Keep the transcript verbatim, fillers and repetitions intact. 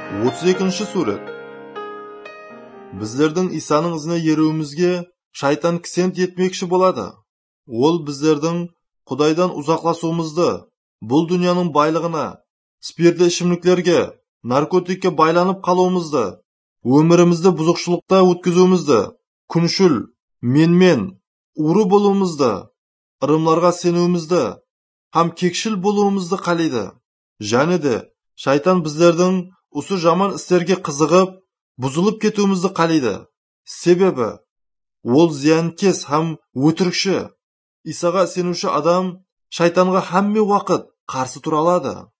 отуз экинчи сурет. Bizlerдің Исаның ізіне еруімізге шайтан кісент етмекші болады. Ол біздердің Құдайдан ұзақласуымызды, бұл дүнияның байлығына, спиртті ішімліктерге, наркотикке байланып қалуымызды, өмірімізді бұзықшылықта өткізуімізді, күншіл, менмен, ұры болуымызды, ырымларға сенуімізді, хам кекшіл болуымызды қалайды. Және де шайтан біздердің осы жаман істерге қызығып, бұзылып кетуімізді қалайды. Себебі ол зиянкес хам өтірікші. Исаға сенуші адам шайтанға хамме уақыт қарсы тұра алады.